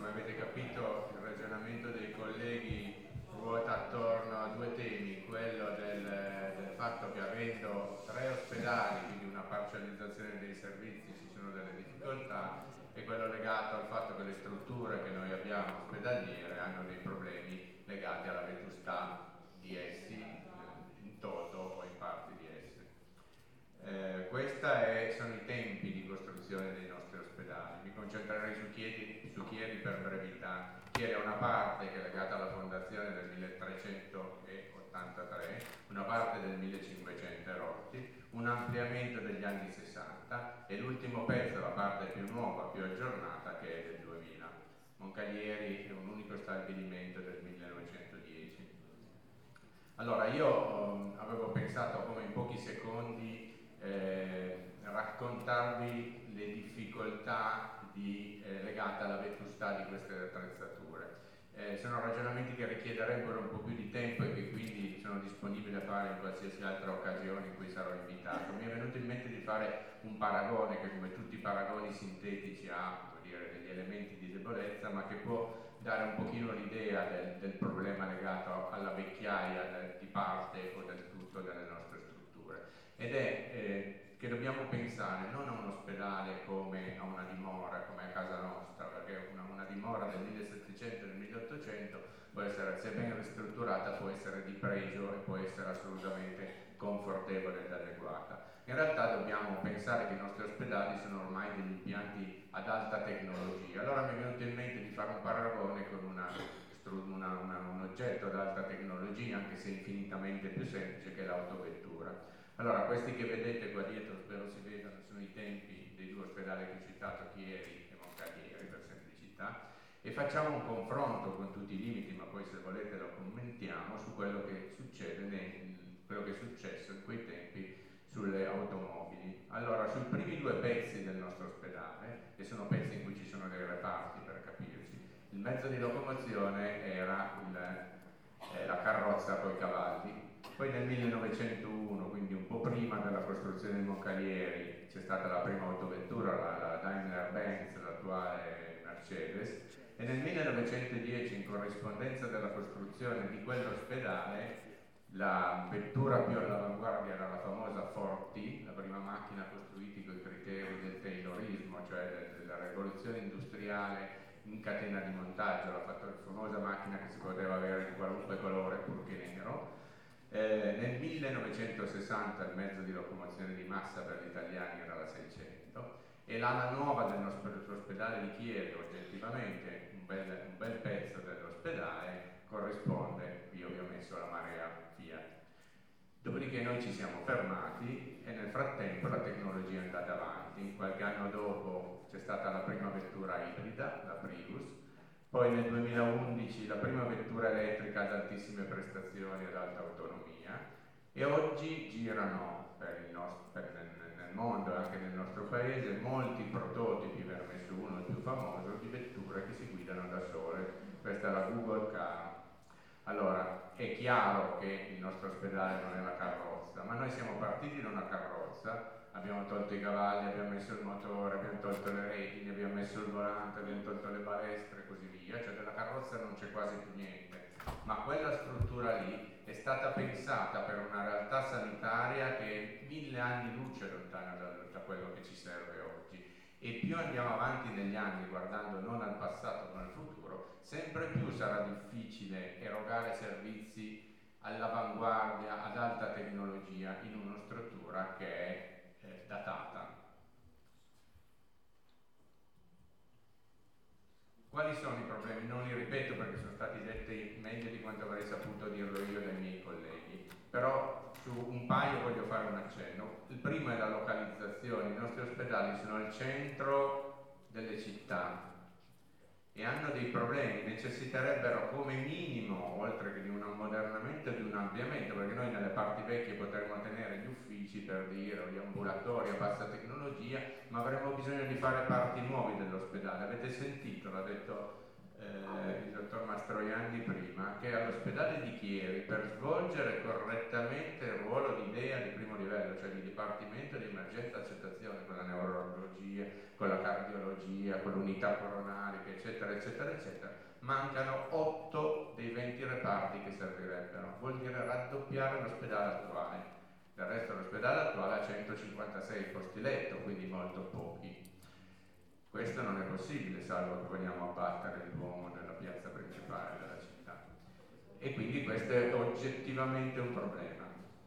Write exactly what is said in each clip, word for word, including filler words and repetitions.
come avete capito il ragionamento dei colleghi ruota attorno a due temi, quello del, del fatto che avendo tre ospedali, quindi una parcellizzazione dei servizi, ci sono delle difficoltà, e quello legato al fatto che le strutture che noi abbiamo ospedaliere hanno dei problemi legati alla vetustà di essi, in toto o in parte di essi. Eh, questi sono i tempi di costruzione dei nostri ospedali. Mi concentrerei su Chieri, su Chieri per brevità. Chieri è una parte che è legata alla fondazione del milletrecentottantatré, una parte del millecinquecento rotti, un ampliamento degli anni sessanta e l'ultimo pezzo, la parte più nuova, più aggiornata, che è del duemila. Moncalieri è un unico stabilimento del millenovecentodieci. Allora, io um, avevo pensato come in pochi secondi Eh, raccontarvi le difficoltà di, eh, legate alla vetustà di queste attrezzature. Eh, sono ragionamenti che richiederebbero un po' più di tempo e che quindi sono disponibile a fare in qualsiasi altra occasione in cui sarò invitato. Mi è venuto in mente di fare un paragone che, come tutti i paragoni sintetici, ha, vuol dire, degli elementi di debolezza, ma che può dare un pochino l'idea del, del problema legato alla vecchiaia del, di parte o del tutto delle nostre strutture. Ed è eh, che dobbiamo pensare non a un ospedale come a una dimora, come a casa nostra, perché una, una dimora del millesettecento e del milleottocento può essere, se ben ristrutturata, può essere di pregio e può essere assolutamente confortevole ed adeguata. In realtà dobbiamo pensare che i nostri ospedali sono ormai degli impianti ad alta tecnologia. Allora mi è venuto in mente di fare un paragone con una, una, una, un oggetto ad alta tecnologia, anche se infinitamente più semplice, che è l'autovettura. Allora, questi che vedete qua dietro, spero si vedano, sono i tempi dei due ospedali che ho citato, Chieri e Moncalieri, per semplicità, e facciamo un confronto con tutti i limiti, ma poi se volete lo commentiamo, su quello che succede, nei, quello che è successo in quei tempi sulle automobili. Allora, sui primi due pezzi del nostro ospedale, e sono pezzi in cui ci sono dei reparti per capirci, il mezzo di locomozione era il, eh, la carrozza con i cavalli. Poi nel millenovecentouno, quindi un po' prima della costruzione di Moncalieri, c'è stata la prima autovettura, la, la Daimler-Benz, l'attuale Mercedes, e nel millenovecentodieci, in corrispondenza della costruzione di quell'ospedale, la vettura più all'avanguardia era la famosa Ford T, la prima macchina costruita con i criteri del Taylorismo, cioè della rivoluzione industriale in catena di montaggio, la famosa macchina che si poteva avere di qualunque colore purché nero. Eh, nel millenovecentosessanta il mezzo di locomozione di massa per gli italiani era la seicento e l'ala nuova del nostro ospedale di Chieri, oggettivamente un bel, un bel pezzo dell'ospedale, corrisponde, io vi ho messo la Marea Fiat. Dopodiché noi ci siamo fermati e nel frattempo la tecnologia è andata avanti. Qualche anno dopo c'è stata la prima vettura ibrida, la Prius. Poi nel duemilaundici la prima vettura elettrica ad altissime prestazioni e ad alta autonomia, e oggi girano per il nostro, per nel, nel mondo e anche nel nostro paese molti prototipi, per messo uno il più famoso, di vetture che si guidano da sole. Questa è la Google Car. Allora, è chiaro che il nostro ospedale non è la carrozza, ma noi siamo partiti da una carrozza, abbiamo tolto i cavalli, abbiamo messo il motore, abbiamo tolto le redini, abbiamo messo il volante, abbiamo tolto le balestre e così via, cioè della carrozza non c'è quasi più niente, ma quella struttura lì è stata pensata per una realtà sanitaria che è mille anni luce lontana da, da quello che ci serve oggi. E più andiamo avanti negli anni, guardando non al passato ma al futuro, sempre più sarà difficile erogare servizi all'avanguardia, ad alta tecnologia, in una struttura che è eh, datata. Quali sono i problemi? Non li ripeto perché sono stati detti meglio di quanto avrei saputo dirlo io dai miei colleghi, però su un paio voglio fare un accenno. Il primo è la localizzazione. I nostri ospedali sono al centro delle città e hanno dei problemi, necessiterebbero come minimo, oltre che di un ammodernamento, di un ampliamento, perché noi nelle parti vecchie potremmo tenere gli uffici, per dire, o gli ambulatori a bassa tecnologia, ma avremmo bisogno di fare parti nuovi dell'ospedale. Avete sentito, l'ha detto eh, il dottor Mastroianni prima, che all'ospedale di Chieri, per svolgere correttamente il ruolo di D E A di primo livello, cioè di Dipartimento di Emergenza Accettazione, con la neurologia, con la cardiologia, con l'unità coronarica, eccetera, eccetera, eccetera, mancano otto dei venti reparti che servirebbero. Vuol dire raddoppiare l'ospedale attuale. Del resto l'ospedale attuale ha centocinquantasei posti letto, quindi molto pochi. Questo non è possibile, salvo che vogliamo abbattere il Duomo nella piazza principale della città. E quindi questo è oggettivamente un problema.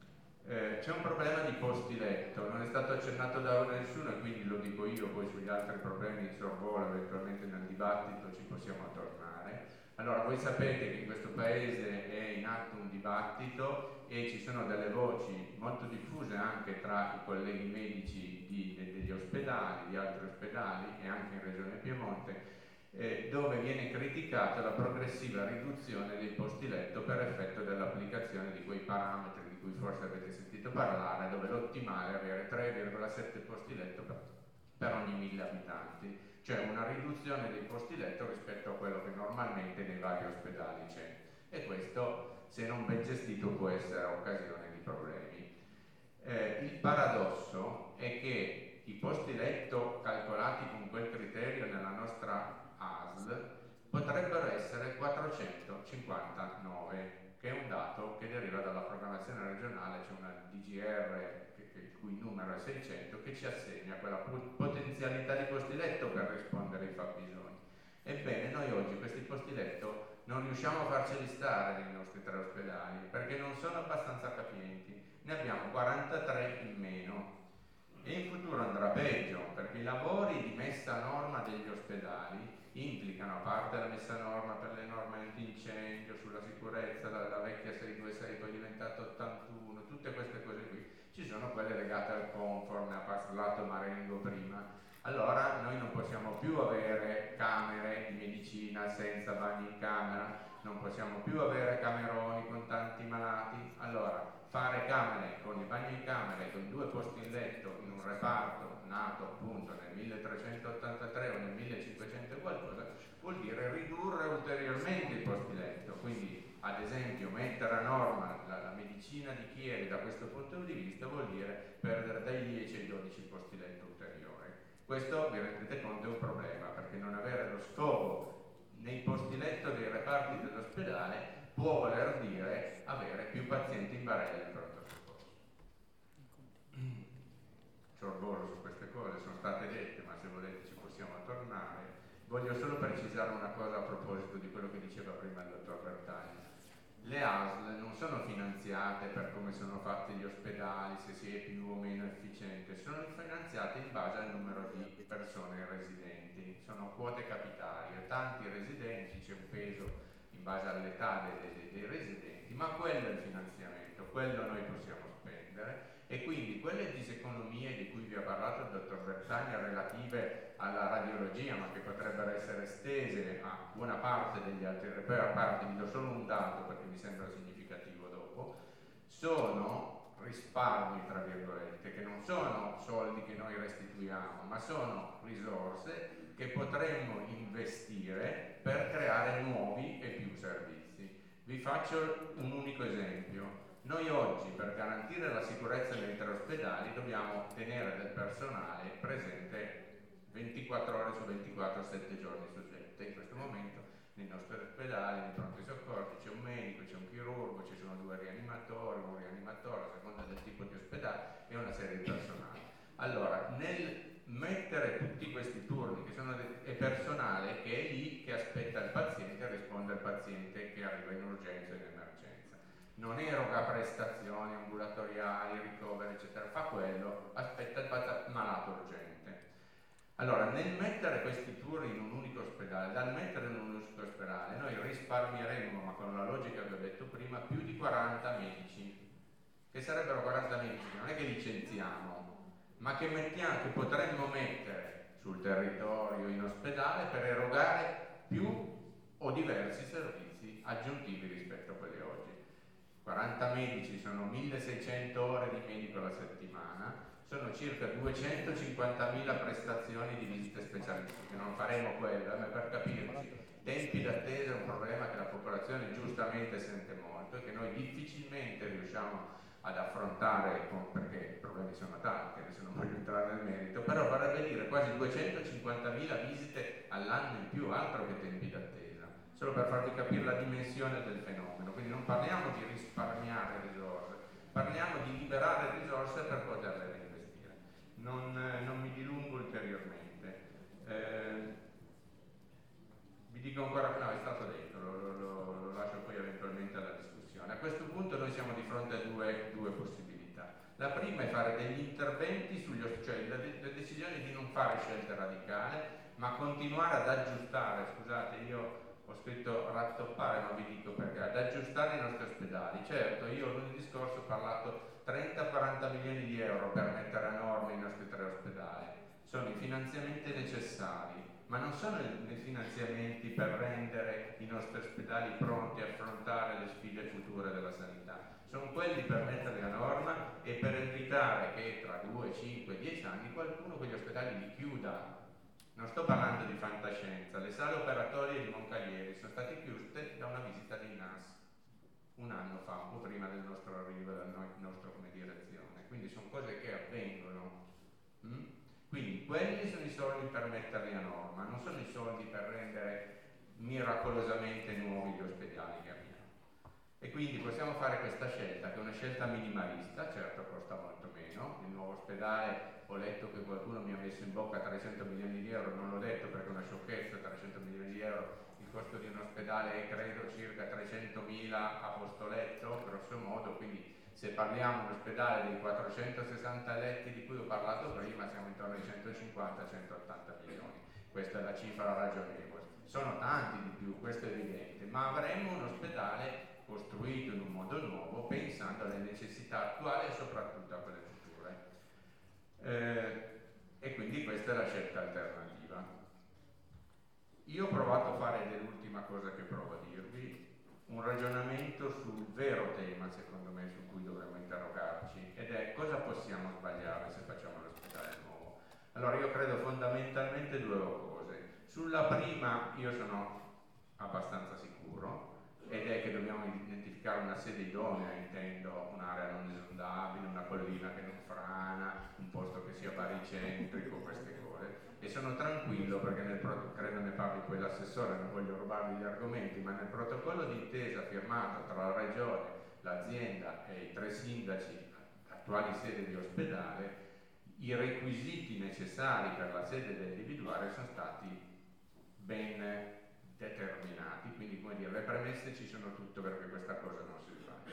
Eh, c'è un problema di posti letto, non è stato accennato da nessuno e quindi lo dico io, poi sugli altri problemi di sorvolo eventualmente nel dibattito ci possiamo tornare. Allora, voi sapete che in questo paese è in atto un dibattito e ci sono delle voci molto diffuse anche tra i colleghi medici di, de, degli ospedali, di altri ospedali e anche in Regione Piemonte, eh, dove viene criticata la progressiva riduzione dei posti letto per effetto dell'applicazione di quei parametri di cui forse avete sentito parlare, dove l'ottimale è avere tre virgola sette posti letto per, per ogni mille abitanti, cioè una riduzione dei posti letto rispetto a quello che normalmente nei vari ospedali c'è, e questo, se non ben gestito, può essere occasione di problemi. Eh, il paradosso è che i posti letto calcolati con quel criterio nella nostra A S L potrebbero essere quattrocentocinquantanove, che è un dato che deriva dalla programmazione regionale. C'è una D G R che, che, il cui numero è seicento, che ci assegna quella potenzialità di posti letto per rispondere ai fabbisogni. Ebbene, noi oggi questi posti letto non riusciamo a farceli stare nei nostri tre ospedali perché non sono abbastanza capienti, ne abbiamo quarantatré in meno. E in futuro andrà peggio, perché i lavori di messa a norma degli ospedali implicano, a parte la messa a norma per le norme antincendio, sulla sicurezza, la, la vecchia seicentoventisei poi diventata ottantuno, tutte queste cose qui, ci sono quelle legate al comfort, ne ha parlato Marengo prima. Allora noi non possiamo più avere camere di medicina senza bagni in camera, non possiamo più avere cameroni con tanti malati. Allora fare camere con i bagni in camera e con due posti in letto in un reparto nato appunto nel milletrecentottantatré o nel millecinquecento e qualcosa vuol dire ridurre ulteriormente i posti letto. Quindi ad esempio mettere a norma la, la medicina di Chieri da questo punto di vista vuol dire perdere dai dieci ai dodici posti letto ulteriori. Questo, vi rendete conto, è un problema, perché non avere lo scopo nei posti letto dei reparti dell'ospedale può voler dire avere più pazienti in barella in pronto soccorso. Sorvolo su queste cose, sono state dette, ma se volete ci possiamo tornare. Voglio solo precisare una cosa a proposito di quello che diceva prima il dottor Bertaglia. Le A S L non sono finanziate per come sono fatti gli ospedali, se si è più o meno efficiente, sono finanziate in base al numero di persone residenti, sono quote capitarie, tanti residenti, c'è un peso in base all'età dei, dei, dei residenti, ma quello è il finanziamento, quello noi possiamo spendere, e quindi quelle diseconomie di cui vi ha parlato il dottor Bertaglia relative alla radiologia, ma che potrebbero essere estese a buona parte degli altri reparti, a parte vi do solo un dato perché mi sembra significativo dopo, sono risparmi tra virgolette, che non sono soldi che noi restituiamo, ma sono risorse che potremmo investire per creare nuovi e più servizi. Vi faccio un unico esempio. Noi oggi, per garantire la sicurezza nei tre ospedali, dobbiamo tenere del personale presente ventiquattro ore su ventiquattro, sette giorni su sette. In questo momento nei nostri ospedali, nei pronti soccorsi, c'è un medico, c'è un chirurgo, ci sono due rianimatori, un rianimatore a seconda del tipo di ospedale e una serie di personale. Allora, nel mettere tutti questi turni, che sono de- è personale che è lì, che aspetta il paziente e risponde al paziente che arriva in urgenza e in emergenza, non eroga prestazioni ambulatoriali, ricoveri eccetera, fa quello, aspetta il malato urgente. Allora, nel mettere questi turni in un unico ospedale, dal mettere in un unico ospedale, noi risparmieremmo, ma con la logica che ho detto prima, più di quaranta medici, che sarebbero quaranta medici che non è che licenziamo, ma che, mettiamo, che potremmo mettere sul territorio in ospedale per erogare più o diversi servizi aggiuntivi rispetto a quelli oggi. quaranta medici sono milleseicento ore di medico alla settimana, sono circa duecentocinquantamila prestazioni di visite specialistiche. Non faremo quello, ma per capirci, tempi d'attesa è un problema che la popolazione giustamente sente molto e che noi difficilmente riusciamo ad affrontare, con, perché i problemi sono tanti, adesso non voglio entrare nel merito, però vorrebbe dire quasi duecentocinquantamila visite all'anno in più, altro che tempi solo per farvi capire la dimensione del fenomeno. Quindi non parliamo di risparmiare risorse, parliamo di liberare risorse per poterle reinvestire. Non, eh, non mi dilungo ulteriormente. Eh, vi dico ancora che no, è stato detto, lo, lo, lo, lo lascio poi eventualmente alla discussione. A questo punto noi siamo di fronte a due, due possibilità. La prima è fare degli interventi, sugli, cioè la, la decisione di non fare scelte radicali, ma continuare ad aggiustare, scusate, io ho scritto rattoppare, non vi dico perché, ad aggiustare i nostri ospedali. Certo, io lunedì scorso ho parlato trenta quaranta milioni di euro per mettere a norma i nostri tre ospedali. Sono i finanziamenti necessari, ma non sono i finanziamenti per rendere i nostri ospedali pronti a affrontare le sfide future della sanità. Sono quelli per metterli a norma e per evitare che tra due, cinque, dieci anni qualcuno quegli ospedali li chiuda. Non sto parlando di fantascienza, le sale operatorie di Moncalieri sono state chiuse da una visita di N A S un anno fa, un po' prima del nostro arrivo, del nostro come direzione, quindi sono cose che avvengono. Mm? Quindi quelli sono i soldi per metterli a norma, non sono i soldi per rendere miracolosamente nuovi gli ospedali che abbiamo. E quindi possiamo fare questa scelta, che è una scelta minimalista, certo costa molto meno. Il nuovo ospedale, ho letto che qualcuno mi ha messo in bocca trecento milioni di euro, non l'ho detto perché è una sciocchezza, trecento milioni di euro, il costo di un ospedale è credo circa trecentomila a posto letto, grosso modo, quindi se parliamo di un ospedale di quattrocentosessanta letti di cui ho parlato prima, siamo intorno ai centocinquanta centottanta milioni. Questa è la cifra ragionevole. Sono tanti di più, questo è evidente, ma avremo un ospedale costruito in un modo nuovo, pensando alle necessità attuali e soprattutto a quelle future. Eh, e quindi questa è la scelta alternativa. Io ho provato a fare, ed è l'ultima cosa che provo a dirvi, un ragionamento sul vero tema, secondo me, su cui dovremmo interrogarci, ed è cosa possiamo sbagliare se facciamo l'ospedale nuovo. Allora io credo fondamentalmente due cose. Sulla prima io sono abbastanza sicuro, ed è che dobbiamo identificare una sede idonea, intendo un'area non esondabile, una collina che non frana, un posto che sia baricentrico, queste cose. E sono tranquillo perché nel credo ne parli poi l'assessore, non voglio rubargli gli argomenti, ma nel protocollo d'intesa firmato tra la regione, l'azienda e i tre sindaci, attuali sede di ospedale, i requisiti necessari per la sede da individuare sono stati ben determinati, quindi come dire, le premesse ci sono tutte perché questa cosa non si sbaglia.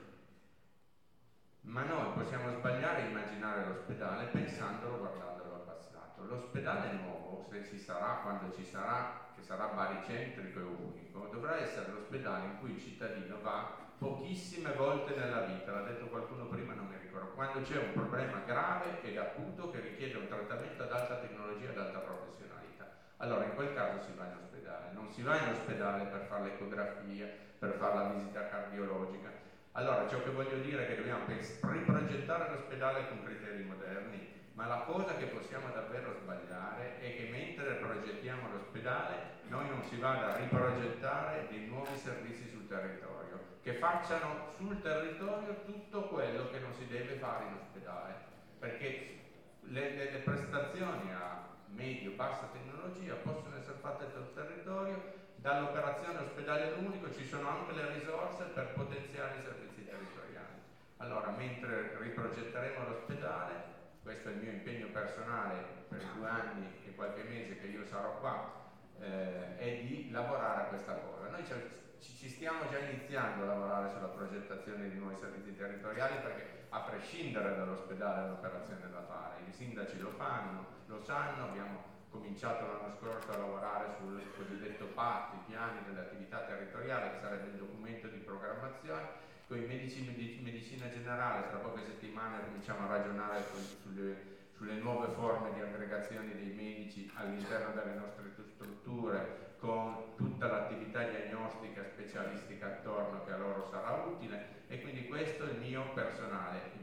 Ma noi possiamo sbagliare e immaginare l'ospedale pensandolo, guardandolo al passato. L'ospedale nuovo, se ci sarà, quando ci sarà, che sarà baricentrico e unico, dovrà essere l'ospedale in cui il cittadino va pochissime volte nella vita, l'ha detto qualcuno prima, non mi ricordo, quando c'è un problema grave ed acuto che richiede un trattamento ad alta tecnologia e ad alta professionalità. Allora in quel caso si va in ospedale, non si va in ospedale per fare l'ecografia, per fare la visita cardiologica. Allora ciò che voglio dire è che dobbiamo riprogettare l'ospedale con criteri moderni, ma la cosa che possiamo davvero sbagliare è che mentre progettiamo l'ospedale noi non si vada a riprogettare dei nuovi servizi sul territorio, che facciano sul territorio tutto quello che non si deve fare in ospedale, perché le, le, le prestazioni a medio-bassa tecnologia possono essere fatte sul territorio. Dall'operazione ospedale unico ci sono anche le risorse per potenziare i servizi territoriali. Allora, mentre riprogetteremo l'ospedale, questo è il mio impegno personale per i due anni e qualche mese che io sarò qua, eh, è di lavorare a questa cosa. Noi ci, ci stiamo già iniziando a lavorare sulla progettazione di nuovi servizi territoriali, perché a prescindere dall'ospedale è un'operazione da fare, i sindaci lo fanno, lo sanno, abbiamo cominciato l'anno scorso a lavorare sul cosiddetto P A T, i piani delle attività territoriali, che sarebbe il documento di programmazione. Con i medici di medicina generale, tra poche settimane cominciamo a ragionare sulle, sulle nuove forme di aggregazione dei medici all'interno delle nostre strutture, con tutta l'attività diagnostica specialistica attorno che a loro sarà utile, e quindi questo è il mio personale